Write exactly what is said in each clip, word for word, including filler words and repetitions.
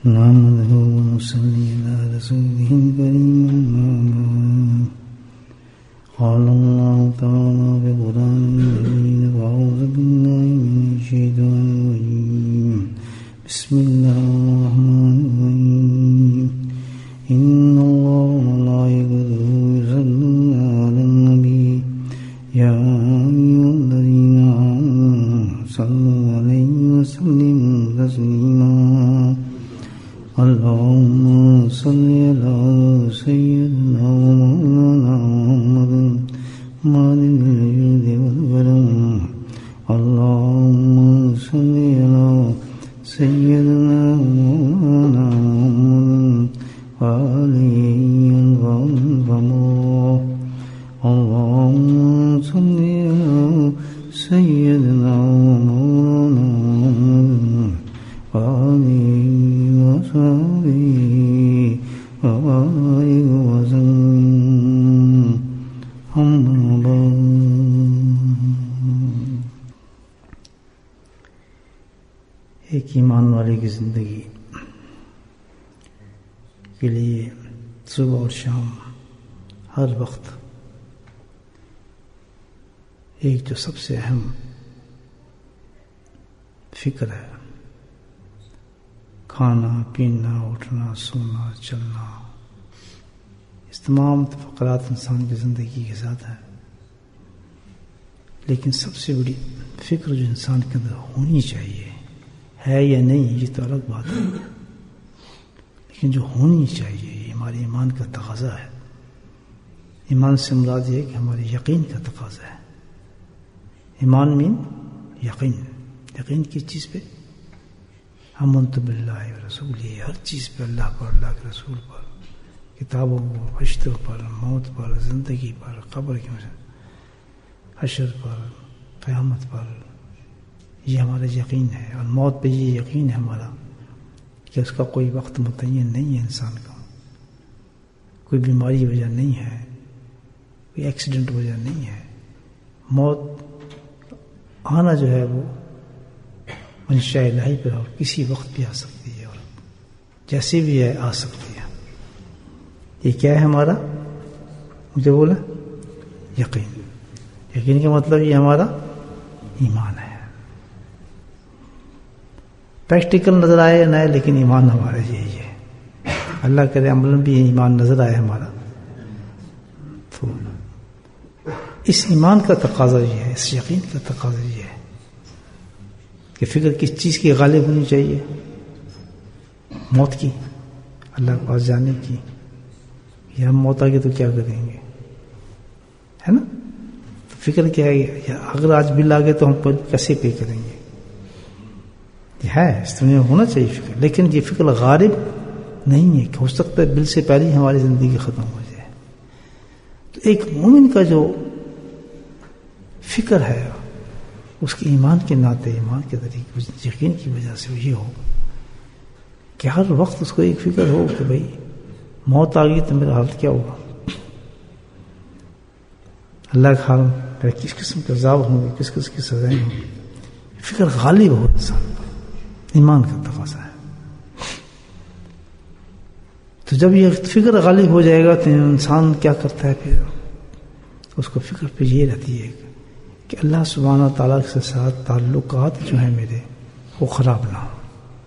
نحمده ونصلي على رسوله الكريم أما بعد. قال الله تعالى في قرآنه المجيد وأعوذ بالله من الشيطان الرجيم بسم الله الرحمن الرحيم إن الله وملائكته يصلون على النبي يا أيها الذين آمنوا صلوا عليه وسلموا تسليما اللهم صل على سيدنا ومولانا محمد مالك الجود والكرم اللهم صل على سيدنا ومولانا محمد وآله الغفور اللهم صل على سيدنا ومولانا محمد وآله وصحبه وبارك وسلم أما بعد. ایک ایمان والے کی زندگی کے لیے صبح اور شام ہر وقت ایک جو سب سے اہم فکر ہے، کھانا پینا اٹھنا سونا چلنا، اس تمام فقرات انسان کی زندگی کے ساتھ ہے، لیکن سب سے بڑی فکر جو انسان کے اندر ہونی چاہیے ہے یا نہیں یہ تو الگ بات ہے، لیکن جو ہونی چاہیے یہ ہمارے ایمان کا تقاضا ہے. ایمان سے مراد یہ ہے کہ ہمارے یقین کا تقاضا ہے. ایمان مین یقین، یقین کس چیز پہ؟ آمنت باللہ و رسولہ، ہر چیز پہ، اللہ پر، اللہ کے رسول پر، کتابوں پر، فرشتوں پر، موت پر، زندگی پر، قبر کے حشر پر، قیامت پر، یہ ہمارا یقین ہے. اور موت پہ یہ یقین ہے ہمارا کہ اس کا کوئی وقت متعین نہیں ہے، انسان کا کوئی بیماری وجہ نہیں ہے، کوئی ایکسیڈنٹ وجہ نہیں ہے. موت آنا جو ہے وہ منشاء الہی پر اور کسی وقت بھی آ سکتی ہے اور جیسے بھی ہے آ سکتی ہے. یہ کیا ہے ہمارا؟ مجھے بولا یقین. یقین کا مطلب یہ ہمارا ایمان ہے. پریکٹیکل نظر آئے یا نہ آئے لیکن ایمان ہمارا یہی ہے. اللہ کرے عمل بھی ایمان نظر آئے ہمارا. تو اس ایمان کا تقاضا یہ ہے، اس یقین کا تقاضا یہ ہے کہ فکر کس چیز کی غالب ہونی چاہیے؟ موت کی، اللہ کے پاس جانے کی. یا ہم موت آ گئی تو کیا کریں گے، ہے نا؟ تو فکر کیا ہے؟ اگر آج بل آ گئے تو ہم کیسے پے کریں گے؟ یہ ہے، اس میں ہونا چاہیے فکر، لیکن یہ فکر غالب نہیں ہے کہ ہو سکتا ہے بل سے پہلے ہی ہماری زندگی ختم ہو جائے. تو ایک مومن کا جو فکر ہے اس کے ایمان کے ناطے، ایمان کے طریقے، یقین کی وجہ سے یہ ہو کہ ہر وقت اس کو ایک فکر ہو کہ بھئی موت آ گئی تو میرا حال کیا ہوگا، اللہ کا حال کس قسم کے عذاب ہوں گے، کس قسم کی سزائیں ہوں گی. فکر غالب ہو انسان پر، ایمان کا تقاضا ہے. تو جب یہ فکر غالب ہو جائے گا تو انسان کیا کرتا ہے؟ پھر اس کو فکر پہ یہ رہتی ہے کہ اللہ سبحانہ تعالیٰ کے ساتھ تعلقات جو ہیں میرے وہ خراب نہ ہوں.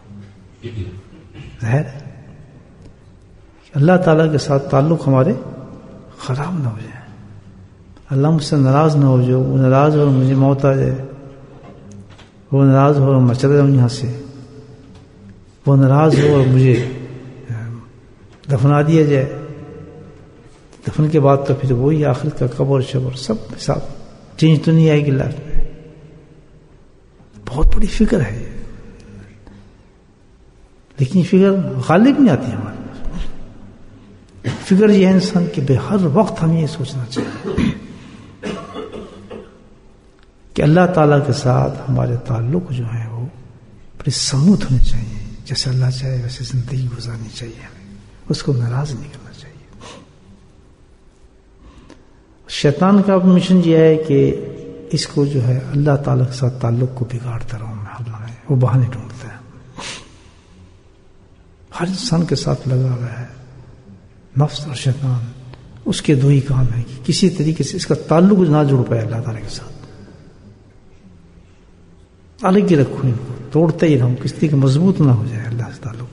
ظاہر ہے اللہ تعالیٰ کے ساتھ تعلق ہمارے خراب نہ ہو جائے، اللہ مجھ سے ناراض نہ ہو جائے. وہ ناراض ہو مجھے موت آ جائے، وہ ناراض ہو میں چلا جاؤں یہاں سے، وہ ناراض ہو اور مجھے دفنا دیا جائے. دفن کے بعد تو پھر وہی آخرت کا قبر شبر سب حساب، چینج تو نہیں آئے گی لائف میں. بہت بڑی فکر ہے لیکن یہ فکر غالب نہیں آتی ہمارے پاس. فکر یہ ہے انسان کہ بے ہر وقت ہمیں یہ سوچنا چاہیے کہ اللہ تعالیٰ کے ساتھ ہمارے تعلق جو ہیں وہ بڑے سموتھ ہونے چاہیے، جیسے اللہ چاہے ویسے زندگی گزارنی چاہیے، ہمیں اس کو ناراض نہیں کرنا چاہیے. شیطان کا مشن یہ ہے کہ اس کو جو ہے اللہ تعالیٰ کے ساتھ تعلق کو بگاڑتا رہوں میں، وہ بہانے ڈھونڈتا ہے. ہر انسان کے ساتھ لگا ہوا ہے نفس اور شیطان. اس کے دو ہی کام ہیں کہ کسی طریقے سے اس کا تعلق نہ جڑ پائے اللہ تعالیٰ کے ساتھ. الگ ہی رکھو ان کو, توڑتے ہی رہو, کس طریقے مضبوط نہ ہو جائے اللہ سے تعلق.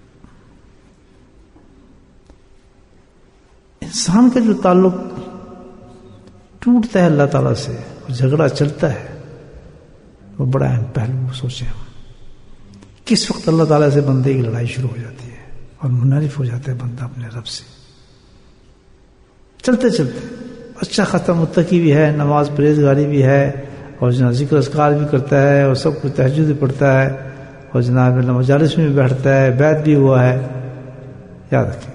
انسان کا جو تعلق ٹوٹتا ہے اللہ تعالیٰ سے, جھگڑا چلتا ہے, وہ بڑا اہم پہلو سوچیں ہم. کس وقت اللہ تعالیٰ سے بندے کی لڑائی شروع ہو جاتی ہے اور منحرف ہو جاتا ہے بندہ اپنے رب سے. چلتے چلتے اچھا ختم متقی بھی ہے, نماز پرہیزگاری بھی ہے, اور جناب ذکر اذکار بھی کرتا ہے, اور سب کچھ تہجد بھی پڑھتا ہے, اور جناب مجالس میں بھی بیٹھتا ہے, بیعت بھی ہوا ہے. یاد رکھیں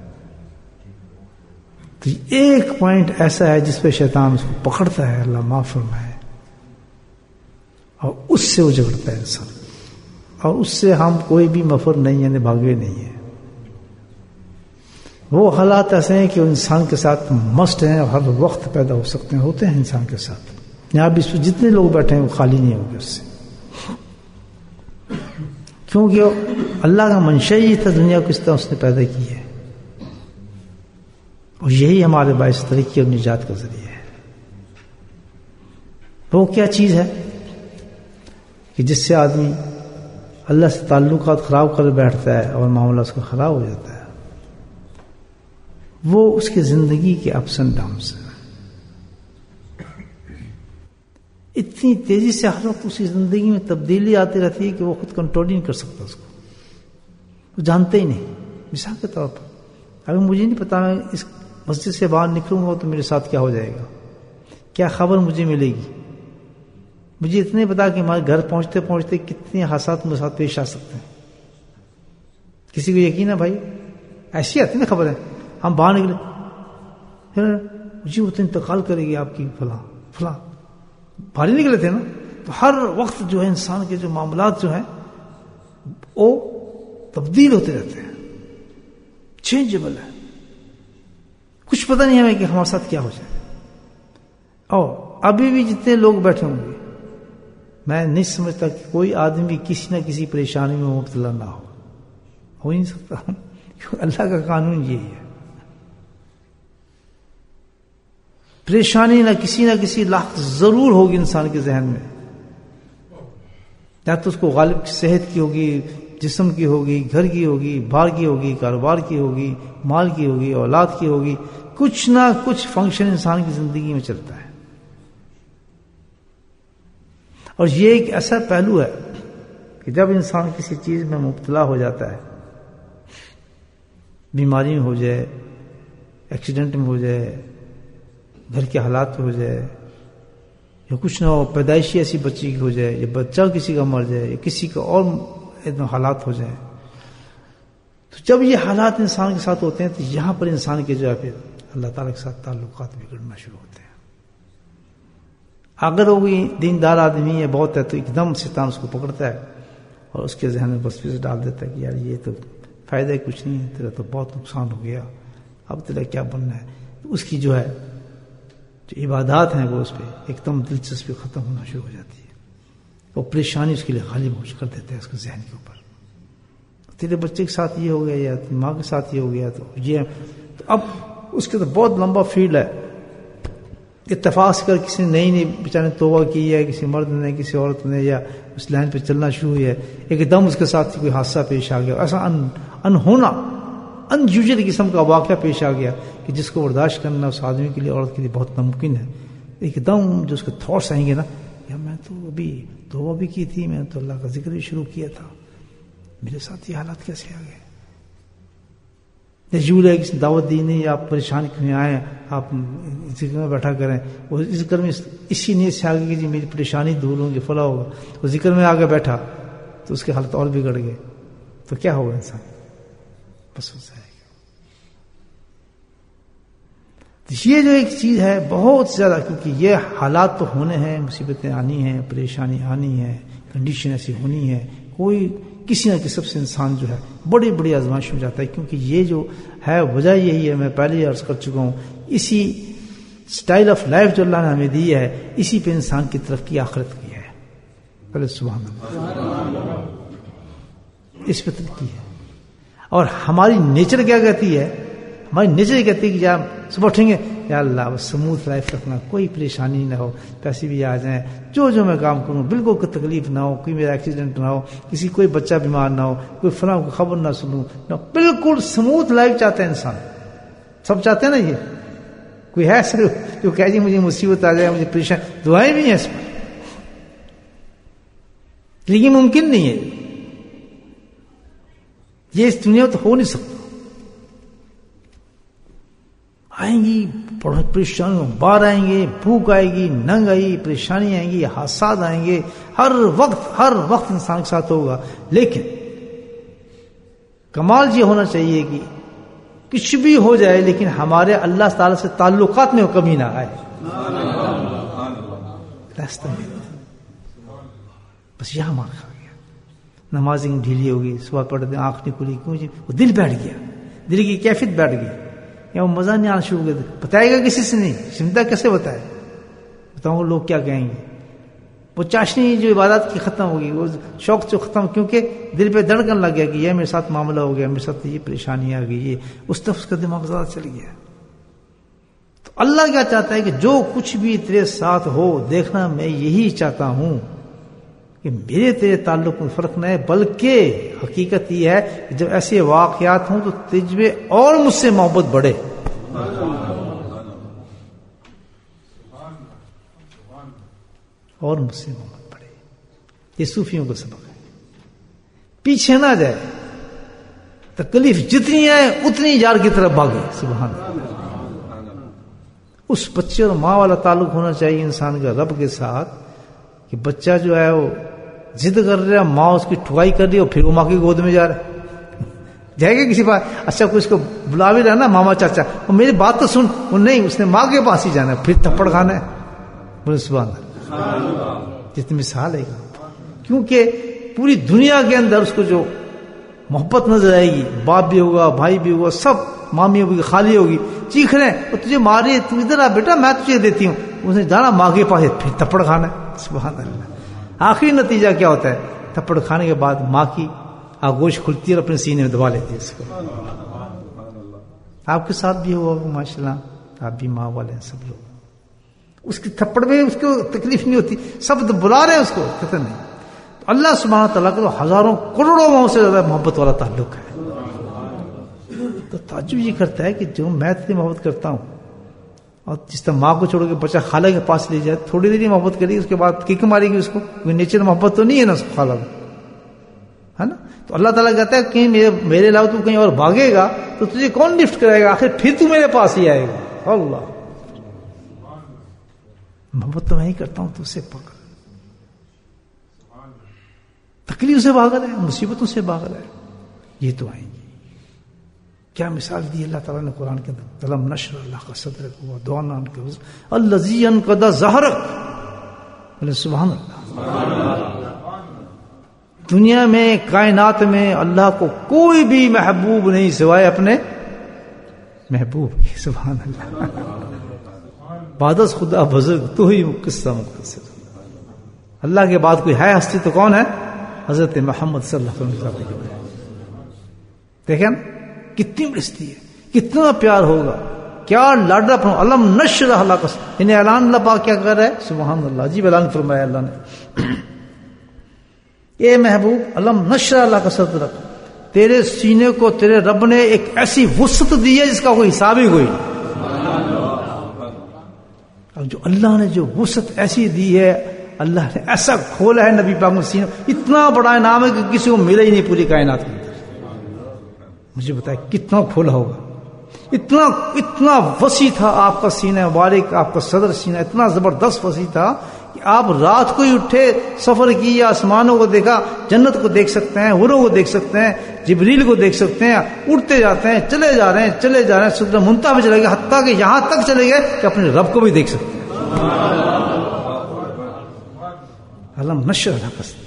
تو ایک پوائنٹ ایسا ہے جس پہ شیطان اس کو پکڑتا ہے, اللہ معاف فرمائے, اور اس سے وہ جھگڑتا ہے انسان, اور اس سے ہم کوئی بھی مفر نہیں ہے, بھاگے نہیں ہے. وہ حالات ایسے ہیں کہ انسان کے ساتھ مسٹ ہیں, اور ہر وقت پیدا ہو سکتے ہیں, ہوتے ہیں انسان کے ساتھ. یہاں بھی جتنے لوگ بیٹھے ہیں وہ خالی نہیں ہوں گے اس سے, کیونکہ اللہ کا منشا ہی تھا دنیا کو اس طرح اس نے پیدا کی ہے, اور یہی ہمارے باعث ترقی اور نجات کا ذریعہ ہے. وہ کیا چیز ہے کہ جس سے آدمی اللہ سے تعلقات خراب کر بیٹھتا ہے اور معاملہ اس کا خراب ہو جاتا ہے؟ وہ اس کی زندگی کے اپس اینڈ ڈاؤنس ہیں. اتنی تیزی سے ہر وقت اس کی زندگی میں تبدیلی آتی رہتی ہے کہ وہ خود کنٹرول نہیں کر سکتا اس کو, وہ جانتے ہی نہیں. مثال کے طور پر ابھی مجھے نہیں پتا میں اس مسجد سے باہر نکلوں گا تو میرے ساتھ کیا ہو جائے گا, کیا خبر مجھے ملے گی. مجھے اتنے پتا کہ ہمارے گھر پہنچتے پہنچتے کتنے حادثات میرے ساتھ پیش آ سکتے ہیں. کسی کو یقین ہے بھائی, ایسی آتی نا خبر ہے, ہم باہر نکلے جی وہ تو انتقال کرے گی آپ کی فلاں فلاں, باہر ہی نکلے تھے نا. تو ہر وقت جو ہے انسان کے جو معاملات جو ہیں وہ تبدیل ہوتے رہتے ہیں, چینجبل ہے. کچھ پتہ نہیں ہمیں کہ ہمارے ساتھ کیا ہو جائے. اور ابھی بھی جتنے لوگ بیٹھے ہوں گے, میں نہیں سمجھتا کہ کوئی آدمی کسی نہ کسی پریشانی میں مبتلا نہ ہو. ہو ہی نہیں سکتا, کیونکہ اللہ کا قانون یہی ہے. پریشانی نہ کسی نہ کسی لاحق ضرور ہوگی انسان کے ذہن میں, یا تو اس کو غالب صحت کی ہوگی, جسم کی ہوگی, گھر کی ہوگی, باہر کی ہوگی, کاروبار کی ہوگی, مال کی ہوگی, اولاد کی ہوگی. کچھ نہ کچھ فنکشن انسان کی زندگی میں چلتا ہے. اور یہ ایک ایسا پہلو ہے کہ جب انسان کسی چیز میں مبتلا ہو جاتا ہے, بیماری میں ہو جائے, ایکسیڈنٹ میں ہو جائے, گھر کے حالات میں ہو جائے, یا کچھ نہ ہو, پیدائشی ایسی بچی کی ہو جائے, یا بچہ کسی کا مر جائے, یا کسی کا اور حالات ہو جائیں, تو جب یہ حالات انسان کے ساتھ ہوتے ہیں تو یہاں پر انسان کے جو ہے پھر اللہ تعالیٰ کے ساتھ تعلقات بگڑنا شروع ہوتے ہیں. اگر وہ دیندار آدمی ہے بہت ہے تو ایک دم شیطان اس کو پکڑتا ہے اور اس کے ذہن میں بس پھر ڈال دیتا ہے کہ یار یہ تو فائدہ کچھ نہیں ہے, تیرا تو بہت نقصان ہو گیا, اب تیرا کیا بننا ہے. اس کی جو ہے جو عبادات ہیں وہ اس پہ ایک دم دلچسپی ختم ہونا شروع ہو جاتی ہے. وہ پریشانی اس کے لیے غالب کر دیتا ہے اس کے ذہن کے اوپر. تیرے بچے کے ساتھ یہ ہو گیا, یا ماں کے ساتھ یہ ہو گیا, تو یہ تو اب اس کے تو بہت لمبا فیلڈ ہے. اتفاق سے کسی نے نئی نئی بیچارے توبہ کی ہے, کسی مرد نے, کسی عورت نے, یا اس لائن پہ چلنا شروع ہوئی ہے, ایک دم اس کے ساتھ کوئی حادثہ پیش آ گیا, ایسا ان انہونا ان یوزل قسم کا واقعہ پیش آ گیا کہ جس کو برداشت کرنا اس آدمی کے لیے, عورت کے لیے بہت ناممکن ہے. ایک دم جو اس کے تھاٹس آئیں گے نا, یا میں تو ابھی توبہ بھی کی تھی, میں تو اللہ کا ذکر بھی شروع کیا تھا, میرے ساتھ یہ حالات کیسے آ گئے. جول ہے کسی دعوت دی نہیں, آپ پریشان کیوں آئے, آپ ذکر میں بیٹھا کریں. وہ ذکر میں اسی نیت سے آگے کہ جی میری پریشانی دور ہوں گی, فلاں ہوگا. وہ ذکر میں آگے بیٹھا تو اس کے حالت اور بگڑ گئے, تو کیا ہوگا انسان, بس ہو جائے گا. یہ جو ایک چیز ہے بہت زیادہ, کیونکہ یہ حالات تو ہونے ہیں, مصیبتیں آنی ہیں, پریشانی آنی ہے, کنڈیشن ایسی ہونی ہے. کوئی کسی نہ کسی سے انسان جو ہے بڑی بڑی آزمائش ہو جاتا ہے, کیونکہ یہ جو ہے وجہ یہی ہے, میں پہلے ہی عرض کر چکا ہوں, اسی سٹائل آف لائف جو اللہ نے ہمیں دی ہے, اسی پہ انسان کی ترقی آخرت کی ہے. پہلے سبحان اللہ, اس پہ ترقی ہے. اور ہماری نیچر کیا کہتی ہے؟ ہماری نیچر کہتی ہے کہ جب صبح اٹھیں گے یا اللہ بس سموتھ لائف رکھنا، کوئی پریشانی نہ ہو، پیسے بھی آ جائیں، جو جو میں کام کروں بالکل کوئی تکلیف نہ ہو، کوئی میرا ایکسیڈنٹ نہ ہو، کسی کوئی بچہ بیمار نہ ہو، کوئی فلاں کو خبر نہ سنوں نہ، بالکل سموتھ لائف چاہتا ہے انسان. سب چاہتے ہیں نا. یہ کوئی ہے صرف جو کہ جی مجھے مصیبت آ جائے، مجھے پریشان، دعائیں بھی ہیں اس پر، لیکن ممکن نہیں ہے یہ، اس دنیا میں تو ہو نہیں سکتا. آئیں گی پریشانیوں، بار آئیں گے، بھوک آئے گی، ننگ آئے گی، پریشانی آئیں گی، حادثات آئیں گے، ہر وقت ہر وقت انسان کے ساتھ ہوگا. لیکن کمال یہ ہونا چاہیے کہ کچھ بھی ہو جائے لیکن ہمارے اللہ تعالی سے تعلقات میں کمی نہ آئے. راستہ میں بس یہاں مار کھا گیا، نمازیں ڈھیلی ہوگی، صبح پڑھتے آنکھ نہیں کھلی، کیوں جی؟ وہ دل بیٹھ گیا، دل کی کیفیت بیٹھ گئی، یا وہ مزہ نہیں آنا شروع کر دیا. بتائے گا کسی سے نہیں، سمجھتا کیسے بتائے؟ بتاؤں لوگ کیا کہیں گے؟ وہ چاشنی جو عبادت کی ختم ہوگی، وہ شوق جو ختم، کیونکہ دل پہ دھڑکن لگ گیا کہ یہ میرے ساتھ معاملہ ہو گیا، میرے ساتھ یہ پریشانی آ گئی، یہ اس طرف اس کا دماغ زیادہ چل گیا. تو اللہ کیا چاہتا ہے کہ جو کچھ بھی تیرے ساتھ ہو، دیکھنا میں یہی چاہتا ہوں کہ میرے تیرے تعلق میں فرق نہ ہے، بلکہ حقیقت یہ ہے کہ جب ایسے واقعات ہوں تو تجھ میں اور مجھ سے محبت بڑھے. اور مجھ سے محبت بڑھے. یہ صوفیوں کا سبق ہے. پیچھے نہ جائے، تکلیف جتنی آئے اتنی یار کی طرف بھاگے. سبحان اللہ. اس بچے اور ماں والا تعلق ہونا چاہیے انسان کا رب کے ساتھ، کہ بچہ جو ہے وہ ضد کر رہا ہے، ماں اس کی ٹھوائی کر رہی ہے، اور پھر وہ ماں کی گود میں جا رہا ہے. جائے گا کسی بات؟ اچھا کوئی اس کو بلا بھی رہا نا ماما چاچا، وہ میری بات تو سن، وہ نہیں، اس نے ماں کے پاس ہی جانا ہے، پھر تھپڑ کھانا ہے. بولے سبحان اللہ. جتنی مثال ہے، کیونکہ پوری دنیا کے اندر اس کو جو محبت نظر آئے گی، باپ بھی ہوگا، بھائی بھی ہوگا، سب، مامی ہوگی، خالی ہوگی، چیخ رہے ہیں، وہ تجھے مارے، تو ادھر آ بیٹا میں تجھے دیتی ہوں. اس نے جانا ماں کے پاس، پھر تھپڑ کھانا ہے. سبحان اللہ. آخری نتیجہ کیا ہوتا ہے؟ تھپڑ کھانے کے بعد ماں کی آگوش کھلتی ہے اور اپنے سینے میں دبا لیتی ہے اس کو. آپ کے ساتھ بھی ہوا ہوگا ماشاء اللہ، آپ بھی ماں والے ہیں سب لوگ. اس کی تھپڑ میں اس کو تکلیف نہیں ہوتی، سب بلا رہے ہیں اس کو، کہتے نہیں. تو اللہ سبحانہ تعالیٰ کا تو ہزاروں کروڑوں ماؤں سے زیادہ محبت والا تعلق ہے. تو تعجب یہ کرتا ہے کہ جو میں اتنی محبت کرتا ہوں، اور جس طرح ماں کو چھوڑ کے بچہ خالہ کے پاس لے جائے، تھوڑی دیر ہی محبت کرے گی، اس کے بعد کک مارے گی اس کو، کوئی نیچر محبت تو نہیں ہے نا اس کو خالہ میں، ہے نا. تو اللہ تعالیٰ کہتا ہے کہیں میرے میرے علاوہ تو کہیں اور بھاگے گا تو تجھے کون لفٹ کرے گا؟ آخر پھر تو میرے پاس ہی آئے گا. اللہ، محبت تو میں ہی کرتا ہوں، تو اس سے پکڑ، تکلیف سے بھاگ رہا ہے، مصیبتوں سے بھاگ رہا ہے. یہ تو آئیں گی. کیا مثال دی اللہ تعالیٰ نے قرآن کے اندر؟ الم نشرح لک صدرک ووضعنا عنک وزرک الذی انقض ظہرک. بولے سبحان اللہ. دنیا میں، کائنات میں اللہ کو کوئی بھی محبوب نہیں سوائے اپنے محبوب کی. سبحان اللہ. بعد خدا بزرگ تو ہی قصہ مختصر. اللہ کے بعد کوئی ہے ہستی تو کون ہے؟ حضرت محمد صلی اللہ علیہ وسلم. دیکھیں کتنی بڑستی ہے، کتنا پیار ہوگا، کیا لاڈا پن. علم نشرح لک، انہیں اعلان اللہ پاک کیا کر رہا ہے؟ سبحان اللہ. عجیب اعلان فرمایا اللہ نے. اے محبوب، علم نشرح لک صدرک، تیرے سینے کو تیرے رب نے ایک ایسی وسعت دی ہے جس کا کوئی حساب ہی کوئی. اب جو اللہ نے جو وسعت ایسی دی ہے، اللہ نے ایسا کھولا ہے نبی پاک نے سینہ، اتنا بڑا انعام ہے کہ کسی کو ملا ہی نہیں پوری کائنات میں. مجھے بتائے کتنا کھولا ہوگا. اتنا اتنا وسیع تھا آپ کا سینہ مبارک، آپ کا صدر سینہ اتنا زبردست وسیع تھا کہ آپ رات کو ہی اٹھے، سفر کی، آسمانوں کو دیکھا، جنت کو دیکھ سکتے ہیں، حوروں کو دیکھ سکتے ہیں، جبریل کو دیکھ سکتے ہیں، اٹھتے جاتے ہیں، چلے جا رہے ہیں، چلے جا رہے ہیں، سدرۃ منتہا پہ چلے گئے، حتیٰ کہ یہاں تک چلے گئے کہ اپنے رب کو بھی دیکھ سکتے ہیں. علم نشرح لک صدرک.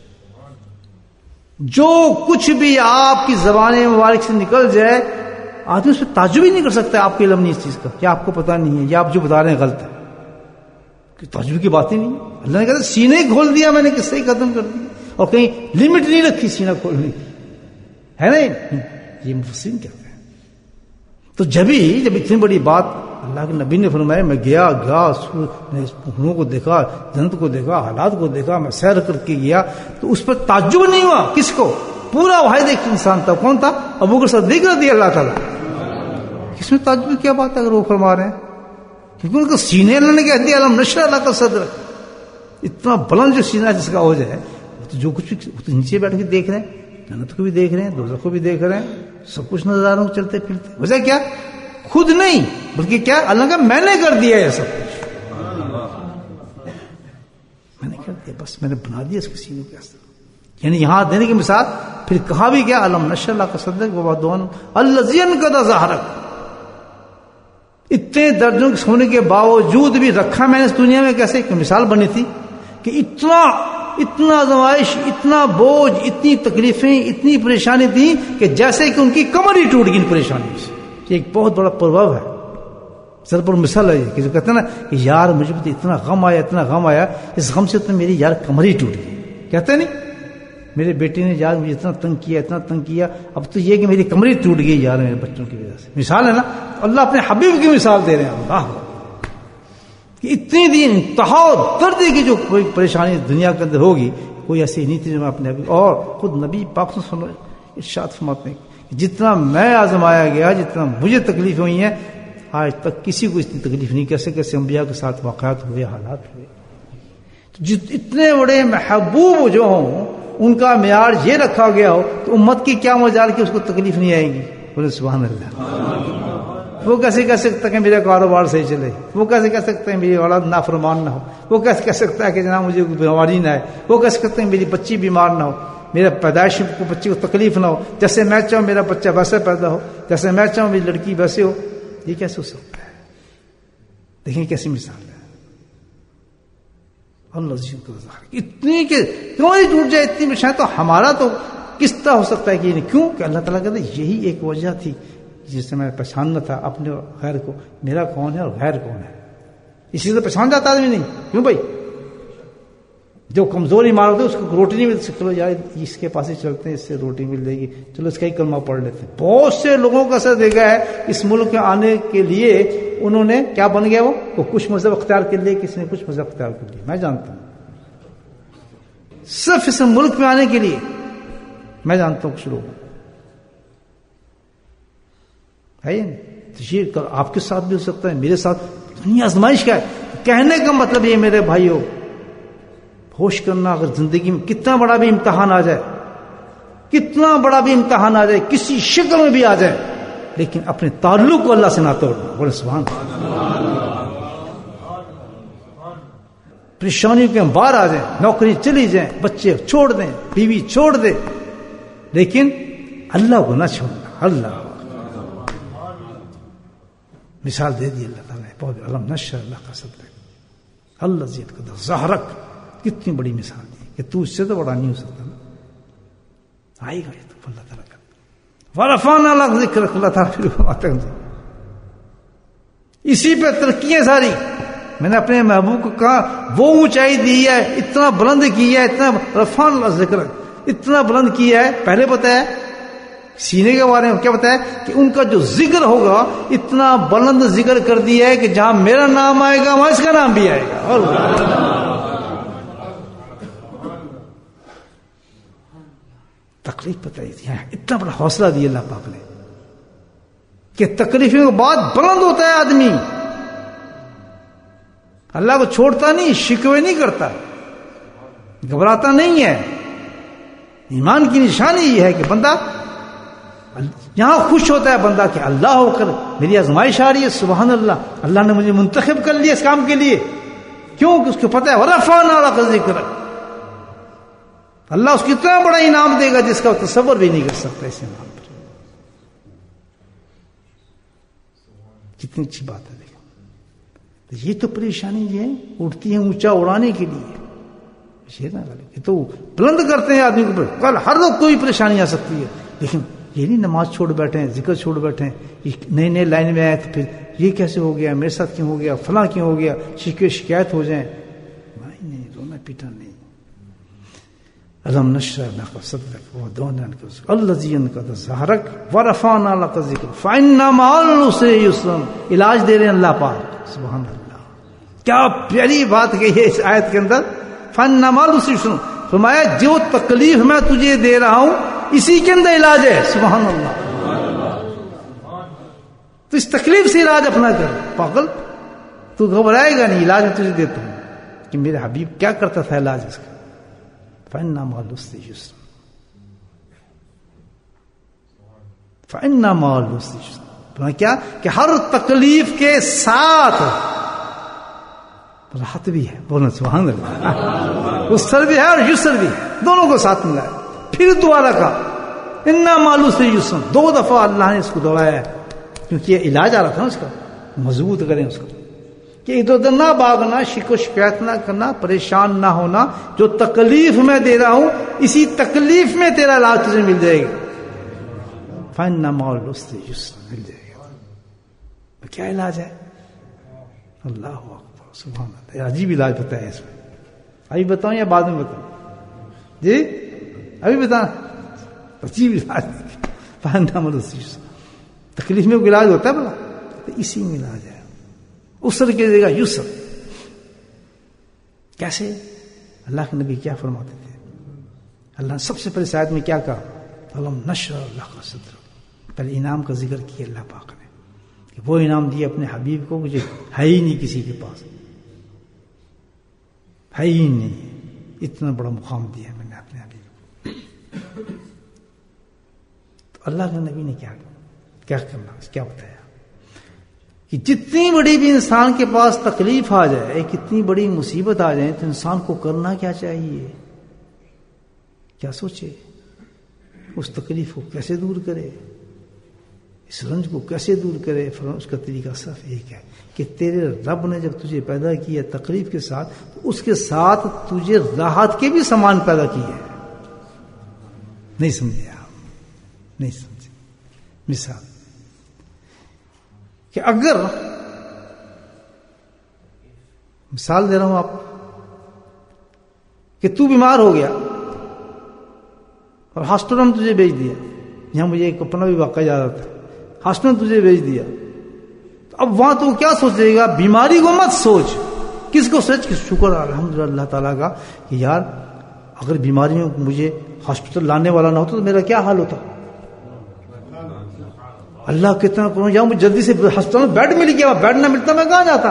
جو کچھ بھی آپ کی زبان مبارک سے نکل جائے، آدمی اس پہ تعجب ہی نہیں کر سکتا. آپ کو علم نہیں اس چیز کا، یا آپ کو پتہ نہیں ہے، یا آپ جو بتا رہے ہیں غلط ہے. تعجب کی بات ہی نہیں. اللہ نے کہا سینے کھول دیا میں نے، قصے ہی ختم کر دیا. اور کہیں لمٹ نہیں رکھی سینہ کھولنے کی، ہے نہیں. یہ مفسرین کہتے ہیں. تو جبھی جب اتنی بڑی بات اللہ کے نبی نے فرمایا میں گیا گیا ہنوں کو دیکھا, جنت کو دیکھا, حالات کو دیکھا, میں سیر کر کے گیا, تو اس پر تعجب نہیں ہوا. کس کو؟ پورا واحد ایک انسان تھا. کون تھا؟ ابو بکر صدیق رضی اللہ تعالیٰ. اس میں تعجب کی کیا بات ہے اگر وہ فرما رہے ہیں؟ کیونکہ ان کو سینے اللہ نے کہہ دیا علم نشر اللہ کا صدر, اتنا بلند جو سینہ جس کا ہو جائے, تو جو کچھ بھی نیچے بیٹھ کے دیکھ رہے ہیں, جنت کو بھی دیکھ رہے ہیں, دوزخ کو بھی دیکھ رہے ہیں, سب کچھ نظاروں کو چلتے پھرتے. وجہ کیا؟ خود نہیں بلکہ کیا اللہ کا میں نے کر دیا ہے سب کچھ, میں نے کر دیا, بس میں نے بنا دیا اس کے سینے کے اثر. یعنی یہاں دینے کی مثال پھر کہا بھی کیا علم نشر اللہ کا صدر وبعدون الذی انقض ظہرک. اتنے درجوں کے ہونے کے باوجود بھی رکھا میں نے اس دنیا میں کیسے؟ کہ مثال بنی تھی کہ اتنا اتنا آزمائش, اتنا بوجھ, اتنی تکلیفیں, اتنی پریشانی تھی کہ جیسے کہ ان کی کمر ہی ٹوٹ گئی ان پریشانی سے. یہ ایک بہت بڑا پربھو ہے, سر پر مثال ہے کہ جو کہتے ہیں نا کہ یار مجھے تو اتنا غم آیا اتنا غم آیا اس غم سے تو میری یار کمر ہی ٹوٹ گئی. کہتے ہیں نہیں میرے بیٹے نے یار مجھے اتنا تنگ کیا اتنا تنگ کیا, اب تو یہ کہ میری کمر ہی ٹوٹ گئی یار میرے بچوں کی وجہ سے. مثال ہے نا, اللہ اپنے حبیب کی مثال دے رہے ہیں. اللہ کہ اتنی دن انتہا درد کی جو کوئی پریشانی دنیا کے اندر ہوگی کوئی ایسی نہیں تھی جو میں اپنے حبیب, اور خود نبی پاک صلی اللہ علیہ وسلم ارشاد فرماتے ہیں جتنا میں آزمایا گیا, جتنا مجھے تکلیف ہوئی ہیں, آج تک کسی کو اتنی تکلیف نہیں. کیسے کیسے انبیاء کے ساتھ واقعات ہوئے, حالات ہوئے. جت اتنے بڑے محبوب جو ہوں ان کا معیار یہ رکھا گیا ہو تو امت کی کیا مجال کہ اس کو تکلیف نہیں آئے گی. بولے سبحان اللہ. وہ کیسے کہہ سکتا ہے کہ میرا کاروبار صحیح چلے, وہ کیسے کہہ سکتا ہے میری اولاد نافرمان نہ ہو, وہ کیسے کہہ سکتا ہے کہ جناب مجھے کوئی بیماری نہ آئے, وہ کیسے کہتے ہیں میری بچی بیمار نہ ہو, میرا پیدائش کو بچی کو تکلیف نہ ہو, جیسے میں چاہوں میرا بچہ ویسے پیدا ہو, جیسے میں چاہوں میری لڑکی ویسے ہو. یہ کیسے ہو سکتا ہے؟ دیکھیں کیسی مثال ہے. اللہ اتنی کہ کیوں نہیں ٹوٹ جائے اتنی مثال, تو ہمارا تو کس طرح ہو سکتا ہے کہ نہیں. کیوں کہ اللہ تعالیٰ کہتے ہیں یہی ایک وجہ تھی جس سے میں پہچاننا تھا اپنے غیر کو, میرا کون ہے اور غیر کون ہے. اسی سے پہچان جاتا آدمی نہیں. کیوں بھائی؟ جو کمزوری مار ہوتے اس کو روٹی نہیں مل سکتی, چلو یار اس کے پاس ہی چلتے ہیں, اس سے روٹی مل جائے گی, چلو اس کا ہی کلمہ پڑھ لیتے ہیں. بہت سے لوگوں کا اثر دیکھا ہے اس ملک میں آنے کے لیے انہوں نے کیا بن گیا, وہ وہ کچھ مذہب اختیار کر لیے, کسی نے کچھ مذہب اختیار کر لیا. میں جانتا ہوں صرف اس ملک میں آنے کے لیے میں جانتا ہوں کچھ لوگ ہے. یہ آپ کے ساتھ بھی ہو سکتا ہے, میرے ساتھ. دنیا آزمائش کا ہے. کہنے کا مطلب یہ میرے بھائیوں, ہوش کرنا, اگر زندگی میں کتنا بڑا بھی امتحان آ جائے, کتنا بڑا بھی امتحان آ جائے, کسی شکل میں بھی آ جائے, لیکن اپنے تعلق کو اللہ سے نہ توڑنا. بولے سبحان اللہ. پریشانیوں کے باہر آ جائیں, نوکری چلی جائیں, بچے چھوڑ دیں, بیوی چھوڑ دیں, لیکن اللہ کو نہ چھوڑنا. اللہ مثال دے دی اللہ تعالیٰ نے, بہت علم نشر اللہ کا صدر اللہ زید کا ظہرک. کتنی بڑی مثال دی کہ تو اس سے تو بڑا نہیں ہو سکتا نا. آئے گا یہ تو اللہ تعالیٰ کا ورفعنا لک ذکرک. اللہ تعالیٰ پھر باتیں اسی پہ ترقیاں ساری. میں نے اپنے محبوب کو کہا وہ اونچائی دی ہے, اتنا بلند کیا ہے, اتنا رفعنا لک ذکرک, اتنا بلند کیا ہے. پہلے بتایا سینے کے بارے میں, کیا بتایا کہ ان کا جو ذکر ہوگا اتنا بلند ذکر کر دیا ہے کہ جہاں میرا نام آئے گا وہاں اس کا نام بھی آئے گا. اور تکلیف بتائی تھی, اتنا بڑا حوصلہ دیا اللہ پاک نے کہ تکلیفوں کے بعد بلند ہوتا ہے آدمی. اللہ کو چھوڑتا نہیں, شکوے نہیں کرتا, گھبراتا نہیں ہے. ایمان کی نشانی یہ ہے کہ بندہ یہاں خوش ہوتا ہے بندہ کہ اللہ ہو کر میری آزمائش آ رہی ہے, سبحان اللہ, اللہ نے مجھے منتخب کر لیا اس کام کے لیے. کیوں کہ اس کو پتہ ہے ورفعنا لک ذکرک, اللہ اس کو اتنا بڑا انعام دے گا جس کا تصور بھی نہیں کر سکتا. اس انعام پر کتنی اچھی بات ہے. دیکھیں یہ تو پریشانی جو ہے اٹھتی ہے اونچا اڑانے کے لیے, یہ تو بلند کرتے ہیں آدمی کو. کل ہر وقت کوئی پریشانی آ سکتی ہے, لیکن یہ نہیں نماز چھوڑ بیٹھے ہیں, ذکر چھوڑ بیٹھے ہیں, نئے نئے لائن میں آئے تو پھر یہ کیسے ہو گیا, میرے ساتھ کیوں ہو گیا, فلاں کیوں ہو گیا, شکوے شکایت ہو جائیں. نہیں نہیں, رونا پیٹا نہیں. الم نشرح لك صدرك ووضعنا عنك وزرك الذي انقض ظهرك ورفعنا لك ذكرك فإن مع العسر يسرا. علاج دے رہے ہیں اللہ پاک. سبحان اللہ, کیا پیاری بات کہی ہے اس آیت کے اندر. فإن مع العسر يسرا, فرمایا جو تکلیف میں تجھے دے رہا ہوں اسی کے اندر علاج ہے. سبحان اللہ. تو اس تکلیف سے علاج اپنا کر. پاگل, تو گھبرائے گا نہیں, علاج میں تجھے دیتا ہوں. کہ میرے حبیب کیا کرتا تھا علاج اس کا. فإن مع العسر يسرا فإن مع العسر يسرا. کیا کہ ہر تکلیف کے ساتھ راحت بھی ہے. بولنا سبحان اللہ. عسر بھی ہے اور یسر بھی ہے, دونوں کو ساتھ ملا ہے. پھر دوبارہ کا ان مع العسر يسرا, دو دفعہ اللہ نے اس کو دوڑایا ہے کیونکہ یہ علاج آ رہا تھا نا اس کا. مضبوط کریں اس کو کہ ادھر ادھر نہ بھاگنا, شک و شکایت نہ کرنا, پریشان نہ ہونا. جو تکلیف میں دے رہا ہوں اسی تکلیف میں تیرا علاج تجھے مل جائے گا. فإن مع العسر يسرا, مل جائے گا. کیا علاج ہے؟ اللہ اکبر, سبحان اللہ. عجیب علاج بتایا اس میں. ابھی بتاؤں یا بعد میں بتاؤں؟ جی ابھی بتاؤں. عجیب علاج. فإن مع العسر يسرا, تکلیف میں کوئی علاج ہوتا ہے بلا, تو اسی میں علاج ہے. اسر کی جگہ یسر. کیسے؟ اللہ کے نبی کیا فرماتے تھے؟ اللہ نے سب سے پہلے آیت میں کیا کہا؟ الم نشرح لک صدرک. پہلے انعام کا ذکر کیا اللہ پاک نے کہ وہ انعام دیا اپنے حبیب کو مجھے ہے ہی نہیں کسی کے پاس, ہے ہی نہیں. اتنا بڑا مقام دیا میں نے اپنے حبیب کو. تو اللہ کے نبی نے کیا کیا کرنا کیا بتایا کہ جتنی بڑی بھی انسان کے پاس تکلیف آ جائے, کتنی بڑی مصیبت آ جائے, تو انسان کو کرنا کیا چاہیے؟ کیا سوچے؟ اس تکلیف کو کیسے دور کرے, اس رنج کو کیسے دور کرے. اس کا طریقہ صرف ایک ہے کہ تیرے رب نے جب تجھے پیدا کیا تکلیف کے ساتھ, تو اس کے ساتھ تجھے راحت کے بھی سامان پیدا کیے. نہیں سمجھے آپ؟ نہیں سمجھے. مثال کہ اگر مثال دے رہا ہوں آپ کہ تو بیمار ہو گیا اور ہاسپٹل میں تجھے بھیج دیا. یہاں مجھے ایک اپنا بھی واقعہ یاد آتا ہے. ہاسپٹل میں تجھے بھیج دیا, تو اب وہاں تو کیا سوچے گا؟ بیماری کو مت سوچ. کس کو سوچ کہ شکر الحمدللہ اللہ تعالیٰ کا کہ یار اگر بیماری میں مجھے ہاسپٹل لانے والا نہ ہوتا تو میرا کیا حال ہوتا. اللہ کتنا کروں, یا مجھے جلدی سے ہسپتال میں بیڈ مل گیا, بیڈ نہ ملتا میں کہاں جاتا.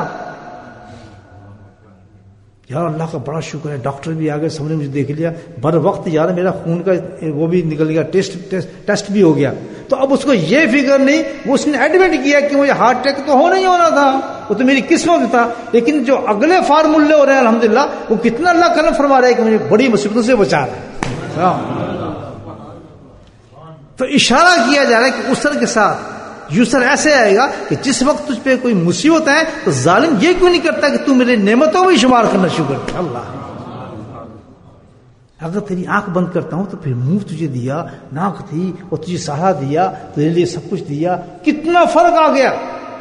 یار اللہ کا بڑا شکر ہے ڈاکٹر بھی آ گئے, سب نے مجھے دیکھ لیا بر وقت. یار میرا خون کا وہ بھی نکل گیا, ٹیسٹ ٹیسٹ بھی ہو گیا. تو اب اس کو یہ فکر نہیں, وہ اس نے ایڈمٹ کیا کہ مجھے ہارٹ اٹیک تو ہونا ہی ہونا تھا, وہ تو میری قسمت تھا. لیکن جو اگلے فارمولے ہو رہے ہیں الحمدللہ, وہ کتنا اللہ کرم فرما رہے ہیں کہ مجھے بڑی مصیبتوں سے بچا رہے ہیں. تو اشارہ کیا جا رہا ہے کہ اسر کے ساتھ یسر ایسے آئے گا کہ جس وقت تجھ پہ کوئی مصیبت ہے تو ظالم یہ کیوں نہیں کرتا کہ تو میرے نعمتوں میں شمار کرنا شروع کر. اللہ اگر تیری آنکھ بند کرتا ہوں تو پھر منہ تجھے دیا, ناک تھی اور تجھے سہارا دیا, تیرے لیے سب کچھ دیا. کتنا فرق آ گیا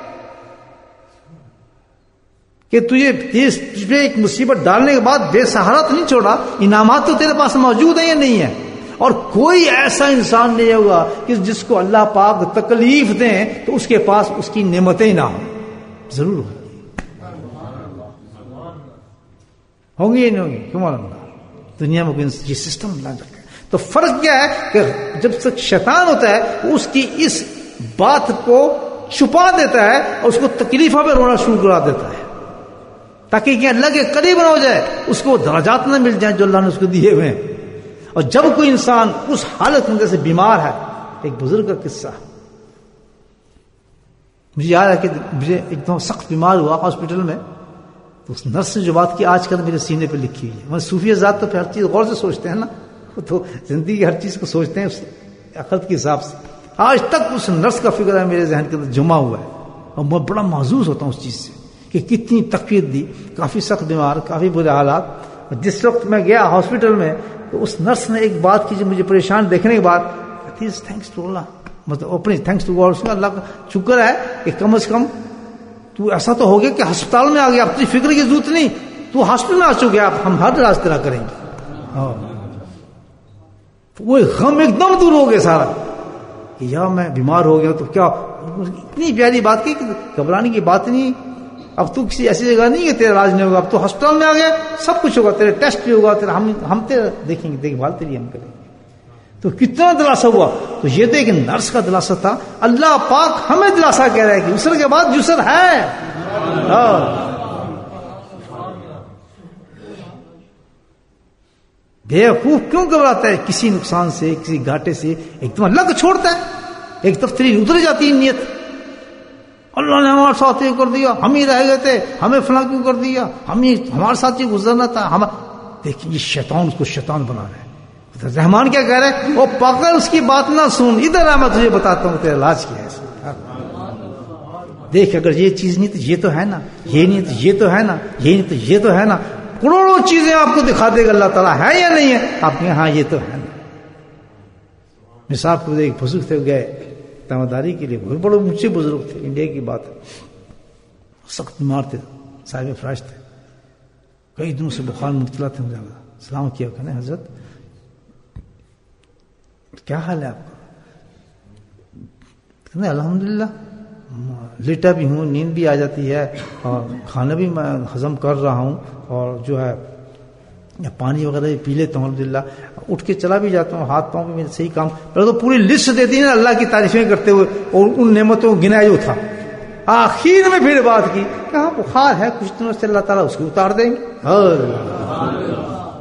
کہ تجھے تجھ پہ ایک مصیبت ڈالنے کے بعد بے سہارا تو نہیں چھوڑا. انعامات تو تیرے پاس موجود ہیں یا نہیں ہے. اور کوئی ایسا انسان نہیں ہوگا کہ جس کو اللہ پاک تکلیف دیں تو اس کے پاس اس کی نعمتیں نہ ہوں. ضرور ہوں گی یا نہیں ہوں گی. کیوں اللہ دنیا میں یہ سسٹم لا رکھا ہے. تو فرق کیا ہے کہ جب تک شیطان ہوتا ہے اس کی اس بات کو چھپا دیتا ہے اور اس کو تکلیفوں پہ رونا شروع کرا دیتا ہے تاکہ کہ اللہ کے قریب نہ ہو جائے, اس کو درجات نہ مل جائیں جو اللہ نے اس کو دیے ہوئے ہیں. اور جب کوئی انسان اس حالت میں جیسے بیمار ہے, ایک بزرگ کا قصہ مجھے یاد ہے کہ مجھے ایک دم سخت بیمار ہوا ہاسپٹل میں, تو اس نرس نے جو بات کی آج کل میرے سینے پہ لکھی ہوئی ہے. میں صوفی ذات تو پھر ہر چیز غور سے سوچتے ہیں نا, تو زندگی کی ہر چیز کو سوچتے ہیں اس عقل کے حساب سے. آج تک اس نرس کا فکر ہے میرے ذہن کے اندر جمع ہوا ہے, اور میں بڑا محظوظ ہوتا ہوں اس چیز سے کہ کتنی تکلیف دی. کافی سخت بیمار, کافی برے حالات. جس وقت میں گیا ہاسپٹل میں تو اس نرس نے ایک بات کی جو مجھے پریشان دیکھنے کے بعد, تھینکس ٹو اللہ, مطلب اپنی تھینکس ٹو گاڈ, اس میں اللہ کا شکر ہے کہ کم از کم تو ایسا تو ہو گیا کہ ہسپتال میں آ گیا, اب تجھے فکر کی ضرورت نہیں, تو ہاسپٹل میں آ چکے, آپ ہم ہر راز طرح کریں گے. وہ غم ایک دم دور ہو گیا سارا کہ یا میں بیمار ہو گیا تو کیا. اتنی پیاری بات کی کہ گھبرانے کی بات نہیں. اب تو کسی ایسی جگہ نہیں ہے تیرا علاج نہیں ہوگا, اب تو ہسپتال میں آ گیا, سب کچھ ہوگا, تیرے ٹیسٹ بھی ہوگا, تیرا ہم ہم تیرا دیکھیں گے, دیکھ بھال تیری ہم کریں گے. تو کتنا دلاسا ہوا. تو یہ تو ایک نرس کا دلاسا تھا. اللہ پاک ہمیں دلاسا کہہ رہا ہے کہ اسر کے بعد جسر ہے. بیوقوف کیوں گھبراتا ہے کسی نقصان سے, کسی گھاٹے سے؟ ایک دم اللہ کو چھوڑتا ہے, ایک دم تیری اتر جاتی ہے نیت. اللہ نے ہمارے ساتھ یہ کر دیا, ہم ہی رہ گئے تھے, ہمیں فلاں کیوں کر دیا, ہم ہی ہمارے ساتھ یہ گزرنا تھا. ہم دیکھیں یہ شیطان اس کو شیطان بنا رہا ہے. رحمان کیا کہہ رہے ہیں, وہ پاگل اس کی بات نہ سن, ادھر آ میں تجھے بتاتا ہوں تیرا علاج کیا ہے. دیکھ اگر یہ چیز نہیں تو یہ تو ہے نا, یہ نہیں تو یہ تو ہے نا, یہ نہیں تو یہ تو ہے نا. کروڑوں چیزیں آپ کو دکھا دے گا اللہ تعالیٰ, ہے یا نہیں ہے. آپ کہیں ہاں یہ تو ہے نا. مثال کو ایک بزرگ تھے, گئے تامداری کے لیے, بہت بڑے اونچے بزرگ تھے, انڈیا کی بات ہے, سخت بیمار تھے, صاحب فراش تھے, کئی دنوں سے بخار مبتلا تھے. مجھے سلام کیا, کہنے حضرت کیا حال ہے آپ کا؟ کہنے الحمدللہ, لیٹا بھی ہوں, نیند بھی آ جاتی ہے, اور کھانا بھی میں ہضم کر رہا ہوں, اور جو ہے پانی وغیرہ بھی پی لیتا ہوں الحمدللہ, اٹھ کے چلا بھی جاتا ہوں, ہاتھ پاؤں بھی میرے صحیح کام. پہلے تو پوری لسٹ دیتی ہے نا اللہ کی تعریفیں کرتے ہوئے, اور ان نعمتوں کو گنایا جو تھا. آخر میں پھر بات کی کہ ہاں بخار ہے, کچھ دنوں سے اللہ تعالیٰ اس کو اتار دیں گے.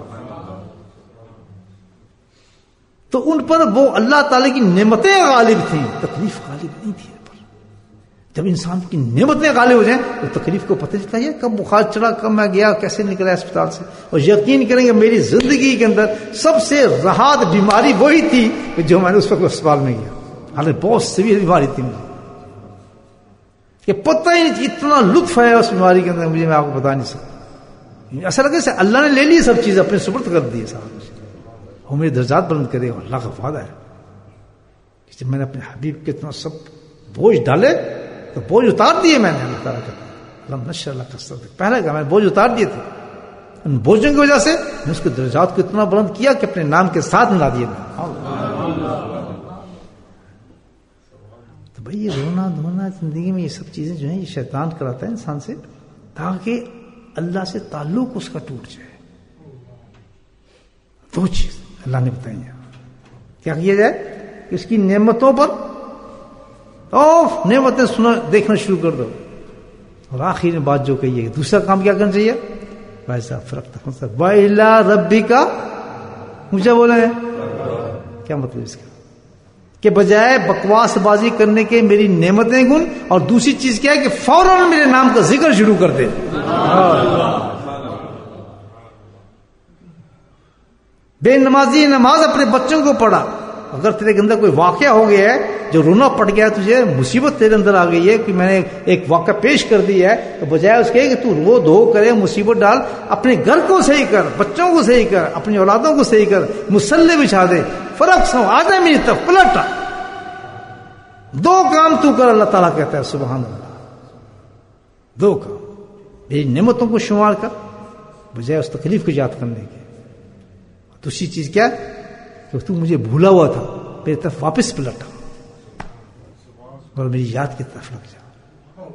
تو ان پر وہ اللہ تعالیٰ کی نعمتیں غالب تھیں, تکلیف غالب نہیں تھی. جب انسان کی نعمتیں غالب ہو جائیں تو تکلیف کو پتہ چلتا ہے کب بخار چڑھا, کب میں گیا, کیسے نکلا اسپتال سے. اور یقین کریں گے میری زندگی کے اندر سب سے راحت بیماری وہی تھی جو میں نے اس وقت اسپتال میں گیا. حالانکہ بہت سیویئر بیماری تھی مجھے, کہ پتہ ہی نہیں اتنا لطف ہے اس بیماری کے اندر مجھے, میں آپ کو بتا نہیں سکتا. ایسا لگے سے اللہ نے لے لی سب چیز, اپنے سپرد کر دی سارا کچھ. وہ میرے درجات بلند کرے گا, اللہ کا وعدہ ہے. جب میں نے اپنے حبیب کے اتنا سب بوجھ ڈالے تو بوجھ اتار دیے میں نے. اللہ تعالیٰ کا نشر اللہ کا پہلے کا میں نے بوجھ اتار دیے تھے. ان بوجھوں کی وجہ سے میں اس کے درجات کو اتنا بلند کیا کہ اپنے نام کے ساتھ ملا دیے. تو بھائی یہ رونا دھونا زندگی میں یہ سب چیزیں جو ہیں یہ شیطان کراتا ہے انسان سے, تاکہ اللہ سے تعلق اس کا ٹوٹ جائے. دو چیز اللہ نے بتائی ہیں. کیا کیا جائے کہ اس کی نعمتوں پر اوف نعمتیں سنا دیکھنا شروع کر دو. اور آخر میں بات جو کہی ہے, دوسرا کام کیا کرنا چاہیے؟ ویسا فرق تھا وَإِلَىٰ رَبِّكَ مجھے بولے ہیں کیا مطلب اس کا, کہ بجائے بکواس بازی کرنے کے میری نعمتیں گن, اور دوسری چیز کیا ہے کہ فوراً میرے نام کا ذکر شروع کر دے. بے نمازی نماز اپنے بچوں کو پڑھا. اگر تیرے کے اندر کوئی واقعہ ہو گیا ہے جو رونا پڑ گیا ہے, تجھے مصیبت تیرے اندر آ گئی ہے کہ میں نے ایک واقعہ پیش کر دی ہے, تو بجائے اس کے کہ تو رو دھو کرے, مصیبت ڈال, اپنے گھر کو صحیح کر, بچوں کو صحیح کر, اپنی اولادوں کو صحیح کر, مصلے بچھا دے, فرق سو آ جائے میری طرف پلٹ. دو کام تو کر, اللہ تعالیٰ کہتا ہے سبحان اللہ. دو کام, میری نعمتوں کو شمار کر بجائے اس تکلیف کو یاد کرنے کے. دوسری چیز کیا کہ تو مجھے بھولا ہوا تھا, میری طرف واپس پلٹا اور میری یاد کی طرف لگ جا.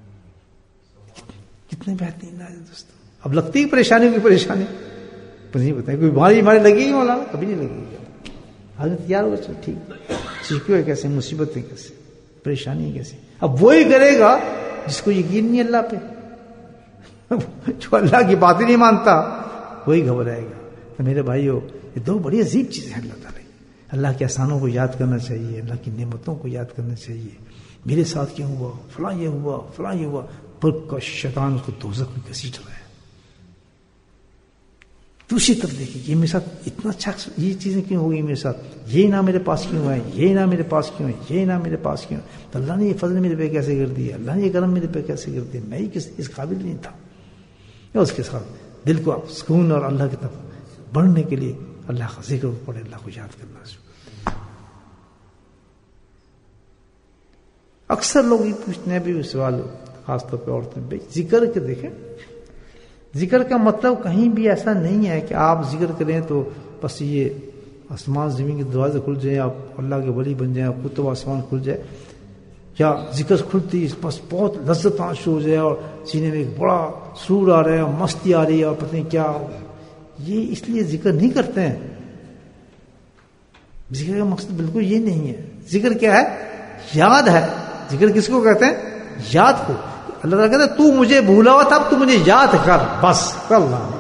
کتنے بہترین ہے دوستوں. اب لگتی ہے پریشانی کی پریشانی نہیں بتائیں, کوئی بیماری بیماری لگی گی مولانا, کبھی نہیں لگے گی. آدمی تیار ہو چلو ٹھیک, چیخو ہے کیسے, مصیبتیں کیسے, پریشانی کیسے. اب وہی کرے گا جس کو یقین نہیں اللہ پہ, جو اللہ کی بات ہی نہیں مانتا وہی گھبرائے گا. تو میرے بھائیو, یہ دو بڑی عجیب چیزیں ہیں اللہ تعالیٰ. اللہ کے احسانوں کو یاد کرنا چاہیے, اللہ کی نعمتوں کو یاد کرنا چاہیے. میرے ساتھ کیا ہوا, فلاں یہ ہوا, فلاں یہ ہوا, پر کا شیطان اس کو دوزخ میں گھسیٹ رہا ہے. دوسری طرف دیکھیے یہ میرے ساتھ اتنا اچھا, یہ چیزیں کیوں ہو گئی میرے ساتھ, یہ نہ میرے پاس کیوں ہے, یہ نہ میرے پاس کیوں ہے, یہ نہ میرے پاس کیوں ہے. تو اللہ نے یہ فضل میرے پہ کیسے کر دیا, اللہ نے یہ کرم میرے پہ کیسے کر دیا, میں ہی کس اس قابل نہیں تھا. اس کے ساتھ دل کو سکون اور اللہ کی طرف بڑھنے کے لیے اللہ کا ذکر پڑے, اللہ کو یاد کرنا چاہیے. اکثر لوگ یہ پوچھتے ہیں بھی سوال, خاص طور پہ عورتیں, بھائی ذکر کے دیکھیں, ذکر کا مطلب کہیں بھی ایسا نہیں ہے کہ آپ ذکر کریں تو بس یہ آسمان زمین کے دروازے کھل جائیں، آپ اللہ کے ولی بن جائیں، کتب آسمان کھل جائے، یا ذکر کھلتی بس بہت لذت آنا شروع ہو جائے اور سینے میں ایک بڑا سرور آ رہا ہے اور مستی آ رہی ہے اور پتہ نہیں کیا، یہ اس لیے ذکر نہیں کرتے ہیں. ذکر کا مقصد بالکل یہ نہیں ہے. ذکر کیا ہے؟ یاد ہے. ذکر کس کو کہتے ہیں؟ یاد کو. اللہ تعالیٰ کہتا ہے تو مجھے بھولا ہوا تھا، اب تو مجھے یاد کر، بس کر اللہ.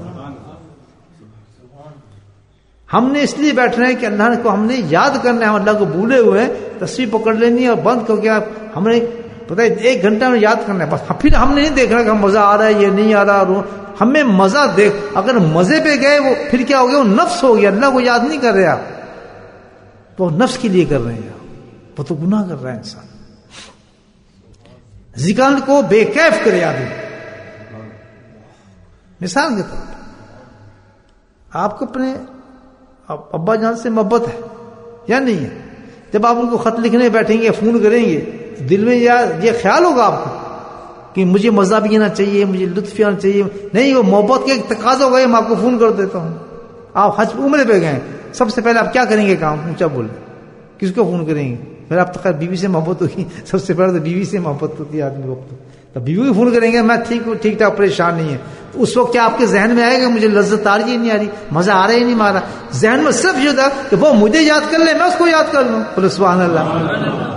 ہم نے اس لیے بیٹھ رہے ہیں کہ اللہ کو ہم نے یاد کرنا ہے، ہم اللہ کو بھولے ہوئے ہیں. تصویر پکڑ لینی ہے اور بند کر کے ہم نے پتہ ہے ایک گھنٹہ میں یاد کرنا ہے بس. پھر ہم نے نہیں دیکھنا کہ مزہ آ رہا ہے یہ نہیں آ رہا. ہمیں مزہ دیکھ، اگر مزے پہ گئے وہ پھر کیا ہو گیا؟ وہ نفس ہو گیا. اللہ کو یاد نہیں کر رہے آپ، تو نفس کے لیے کر رہے ہیں. وہ تو گناہ کر رہا ہے انسان. ذکر کو بے کیف کرے آدمی. مثال کے طور پر آپ کو اپنے ابا جان سے محبت ہے یا نہیں ہے؟ جب آپ ان کو خط لکھنے بیٹھیں گے، فون کریں گے، دل میں یہ خیال ہوگا آپ کو کہ مجھے مزہ بھی آنا چاہیے، مجھے لطف آنا چاہیے؟ نہیں، وہ محبت کے ایک تقاضا ہوگا، میں آپ کو فون کر دیتا ہوں. آپ حج عمرے پہ گئے، سب سے پہلے آپ کیا کریں گے؟ کام اونچا بولیں. کس کو فون کریں گے؟ پھر آپ تک بیوی سے محبت ہوگی، سب سے پہلے تو بیوی سے محبت ہوتی ہے آدمی وقت. تو بیوی کو فون کریں گے، میں ٹھیک ہوں، ٹھیک ٹھاک، پریشان نہیں ہے. اس وقت کیا آپ کے ذہن میں آئے گا مجھے لذت آ رہی ہے نہیں آ رہی، مزہ آ رہا ہے نہیں مارا؟ ذہن میں صرف یہ تھا کہ وہ مجھے یاد کر لے، میں اس کو یاد کر لوں. بولے سبحان اللہ.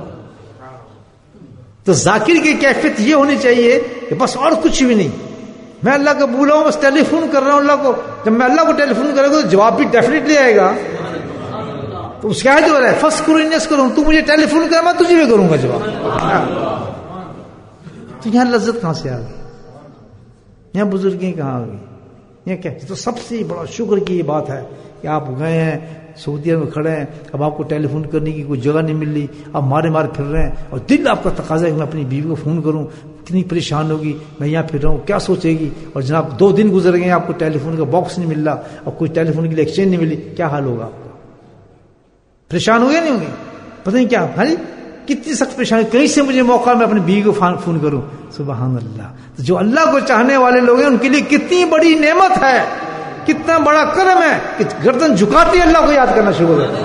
تو ذاکر کی کیفیت یہ ہونی چاہیے کہ بس اور کچھ بھی نہیں، میں اللہ کو بولا ہوں، بس ٹیلی فون کر رہا ہوں اللہ کو. جب میں اللہ کو ٹیلی فون کروں گا تو جواب بھی ڈیفینیٹلی آئے گا. تو اس کا جو ہے فس کروں انس کروں، تو مجھے ٹیلی فون کر، میں تجھے بھی کروں گا جواب. تو یہاں لذت کہاں سے آ گئی؟ یہاں بزرگی کہاں آ گئی؟ یہ کیا؟ تو سب سے بڑا شکر کی یہ بات ہے کہ آپ گئے ہیں سعودیہ میں کھڑے ہیں، اب آپ کو ٹیلی فون کرنے کی کوئی جگہ نہیں مل رہی، آپ مارے مارے پھر رہے ہیں اور دل آپ کا تقاضا ہے کہ میں اپنی بیوی کو فون کروں. کتنی پریشان ہوگی، میں یہاں پھر رہا ہوں، کیا سوچے گی؟ اور جناب دو دن گزر گئے، آپ کو ٹیلی فون کا باکس نہیں مل رہا اور کوئی ٹیلی فون کے لیے ایکسچینج نہیں ملی، کیا حال ہوگا آپ کا؟ پریشان ہو گیا نہیں ہوگی؟ پتہ نہیں کیا. ہاں جی، کتنی سخت پریشانی. کہیں سے مجھے موقع میں اپنی بیوی کو فون کروں. سبحان اللہ. تو جو اللہ کو چاہنے والے لوگ ہیں ان کے لیے کتنی بڑی نعمت ہے، کتنا بڑا کرم ہے کہ گردن جھکاتی اللہ کو یاد کرنا شروع کر.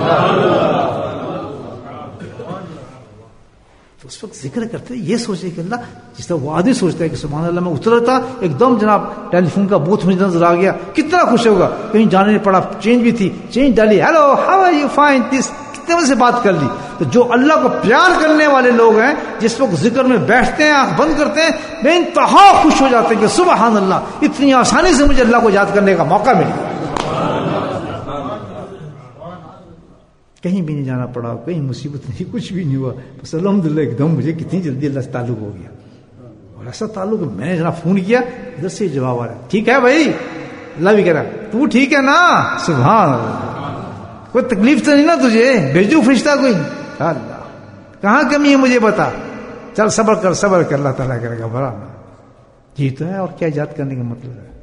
تو اس وقت ذکر کرتے یہ سوچے کہ اللہ، جس طرح وہ آدمی سوچتا ہے کہ سبحان اللہ میں اترا تھا ایک دم جناب ٹیلی فون کا بوتھ مجھے نظر آ گیا، کتنا خوش ہوگا. کہیں جانے نہیں پڑا، چینج بھی تھی، چینج ڈالی، hello how are you, fine, دس، کتنے بجے سے بات کر لی. تو جو اللہ کو پیار کرنے والے لوگ ہیں، جس وقت ذکر میں بیٹھتے ہیں، آنکھ بند کرتے ہیں، بے انتہا خوش ہو جاتے ہیں کہ سبحان اللہ، اتنی آسانی سے مجھے اللہ کو یاد کرنے کا موقع مل گیا. کہیں بھی نہیں جانا پڑا، کہیں مصیبت نہیں، کچھ بھی نہیں ہوا، بس الحمدللہ ایک دم مجھے کتنی جلدی اللہ سے تعلق ہو گیا. اور ایسا تعلق میں نے جناب فون کیا، ادھر سے جواب آ رہا ہے، ٹھیک ہے بھائی. اللہ بھی کہہ رہا تو ٹھیک ہے نا؟ سبحان اللہ. کوئی تکلیف تو نہیں نا تجھے؟ بھیجو فرشتہ کوئی؟ اللہ کہاں کمی ہے مجھے بتا. چل صبر کر، صبر کر، اللہ تعالیٰ کرے گا. بڑا جی تو ہے. اور کیا یاد کرنے کا مطلب ہے؟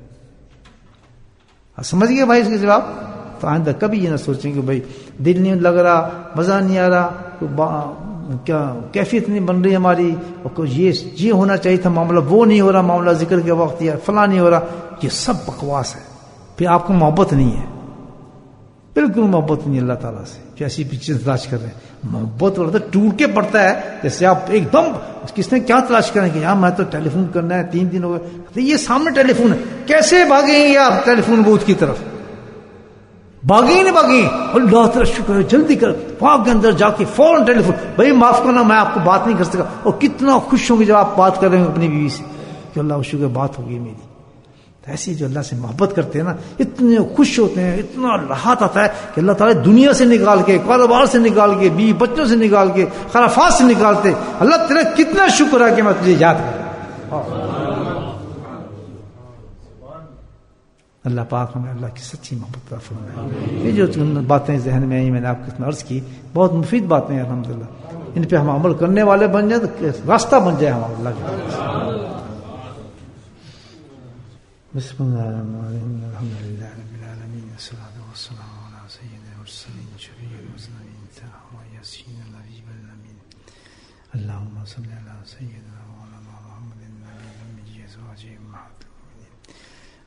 سمجھ گئے بھائی اس کے جواب؟ تو آئندہ کبھی یہ نہ سوچیں کہ بھائی دل نہیں لگ رہا، مزہ نہیں آ رہا، کیا کیفیت نہیں بن رہی ہماری، اور یہ یہ ہونا چاہیے تھا معاملہ، وہ نہیں ہو رہا معاملہ ذکر کے وقت، یا فلاں نہیں ہو رہا. یہ سب بکواس ہے. پھر آپ کو محبت نہیں ہے، بالکل محبت نہیں اللہ تعالیٰ سے، جو ایسی چیز تلاش کر رہے ہیں. محبت والا تو ٹوٹ کے پڑتا ہے. جیسے آپ ایک دم کس نے کیا تلاش کریں کہ یہاں میں تو ٹیلی فون کرنا ہے، تین دن ہو گئے، یہ سامنے ٹیلی فون ہے، کیسے بھاگیں گے آپ ٹیلی فون بوتھ کی طرف؟ بھاگیں ہی نہیں بھاگیں. اللہ تعالیٰ شکر ہے، جلدی کر، وہاں کے اندر جا کے فوراً ٹیلی فون، بھائی معاف کرنا میں آپ کو بات نہیں کر سکا. اور کتنا خوش ہوں گے جب آپ بات کر رہے ہیں اپنی بیوی سے کہ اللہ شکر بات ہوگی میری. ایسی جو اللہ سے محبت کرتے ہیں نا، اتنے خوش ہوتے ہیں، اتنا راحت آتا ہے کہ اللہ تعالیٰ دنیا سے نکال کے، کاروبار سے نکال کے، بیوی بچوں سے نکال کے، خرافات سے نکالتے. اللہ تیرا کتنا شکر ہے کہ میں تجھے یاد کروں. اللہ پاک ہمیں اللہ کی سچی محبت عطا فرمائے. یہ جو باتیں ذہن میں آئی میں نے آپ کو عرض کی، بہت مفید باتیں ہیں الحمدللہ. ان پہ ہم عمل کرنے والے بن جائیں تو راستہ بن جائے ہمارا اللہ کے. بسم اللہ الرحمن الرحیم، الحمد للہ رب العالمین، والصلاة والسلام علی سید المرسلین، شفیع المذنبین و یاسین الحبیب الامین. اللہم صلی علی سیدنا مولانا محمد النبی الأمی ازواجہ امہات المؤمنین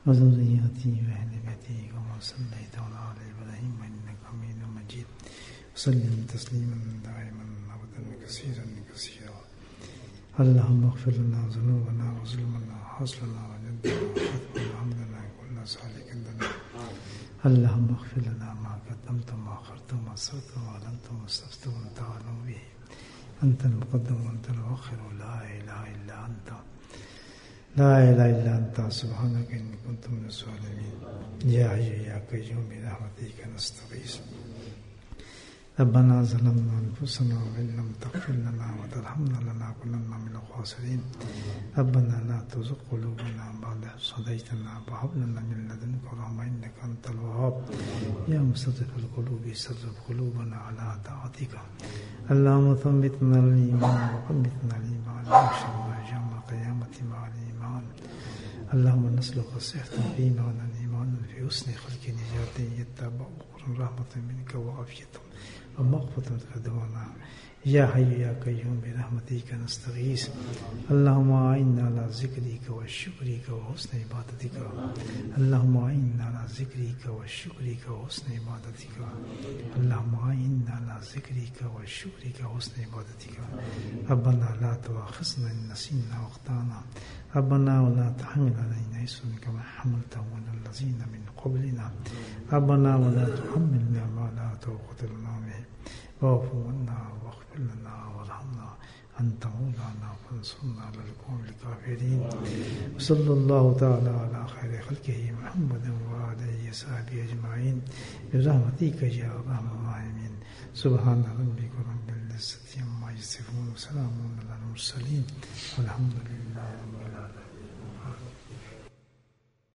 وذريته وأهل بيته كما صليت على آل إبراهيم إنك حميد مجيد وسلم تسليما دائما أبدا كثيرا كثيرا. اللهم اغفر لنا ذنوبنا وظلمنا وحصلنا وجدنا وحثنا وحمدنا كل سالك لنا. اللهم اغفر لنا ما قدمت وما أخرت وما أسررت وما أعلنت وما استغفرت وأنت أعلم به. أنت المقدم وأنت المؤخر لا إله إلا أنت لا إله إلا أنت سبحانك إني كنت من الظالمين. يا حي يا قيوم برحمتك نستغيث. ربنا ظلمنا أنفسنا وإن لم تغفر لنا وترحمنا لنكونن من الخاسرين. ربنا لا تزغ قلوبنا بعد إذ هديتنا وهب لنا من لدنك رحمة إنك أنت الوهاب. يا مصرف القلوب صرف قلوبنا على طاعتك. اللهم ثبتنا الإيمان وثبتنا الإيمان واشهدنا يوم القيامة مع الإيمان. اللهم نسلك صحة في إيمان الإيمان في حسن خلق نجاة يتبع رحمة منك وعافية ومغفرة تقدمنا. يا حي يا قيوم برحمتك نستغيث. اللهم أعنا على ذكرك وشكرك وحسن عبادتك. اللهم أعنا على ذكرك وشكرك وحسن عبادتك. اللهم أعنا على ذكرك وشكرك وحسن عبادتك. ربنا لا تؤاخذنا إن نسينا وأخطأنا. ربنا ولا تحمل علينا إصرا كما حملته على الذين من قبلنا. ربنا ولا تحملنا ما لا طاقة لنا به. واعف عنا واغفر لنا وارحمنا أنت مولانا فانصرنا على القوم الكافرين. وصلى الله تعالى على خير خلقه محمد وآله وصحبه أجمعين برحمتك يا أرحم الراحمين. سبحان ربك رب العزة عما يصفون وسلام على المرسلين والحمد لله رب العالمين.